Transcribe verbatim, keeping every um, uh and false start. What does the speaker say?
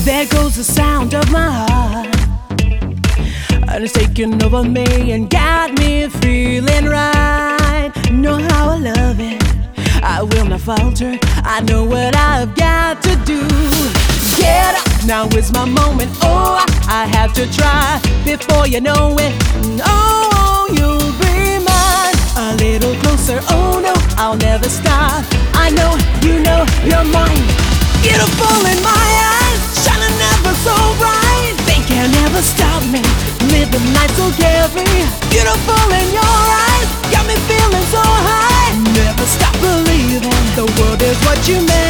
There goes the sound of my heart, and it's taking over me and got me feeling right. Know how I love it, I will not falter. I know what I've got to do. Get up, now is my moment. Oh, I, I have to try before you know it. Oh, you'll be mine. A little closer, oh no, I'll never stop. I know, you know, you're mine. Beautiful in my eyes, shining ever so bright. They can never stop me, living life so carefree. Beautiful in your eyes, got me feeling so high. Never stop believing the world is what you made.